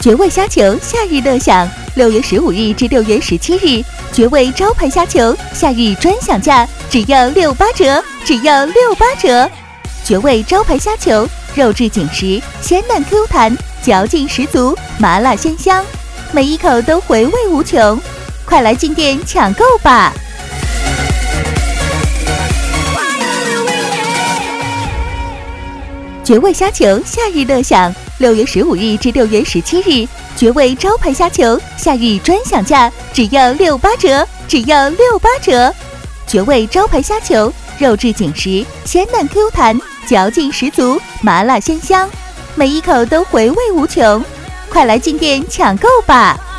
绝味虾球夏日乐享，6月15日至6月17日，绝味招牌虾球夏日专享价只要68折，只要68折。绝味招牌虾球，肉质紧实，鲜嫩 Q 弹，嚼劲十足，麻辣鲜香，每一口都回味无穷，快来进店抢购吧！绝味虾球夏日乐享，6月15日至6月17日，绝味招牌虾球夏日专享价只要68折，只要68折。绝味招牌虾球，肉质紧实，鲜嫩 Q 弹，嚼劲十足，麻辣鲜香，每一口都回味无穷，快来进店抢购吧！